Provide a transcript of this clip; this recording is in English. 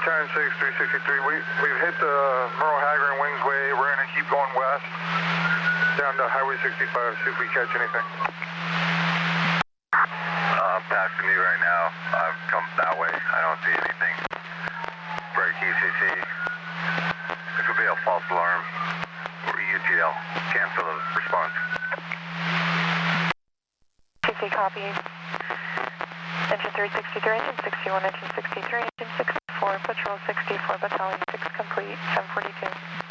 We've hit the Merle Haggard and Wings Way. We're going to keep going west down to Highway 65, see if we catch anything. Passing you right now. I've come that way. I don't see anything. Break ECC. This could be a false alarm or UTL. Cancel the response. ECC copy. Engine 363, engine 61, engine 63, engine 64, patrol 64, battalion 6 complete, 742.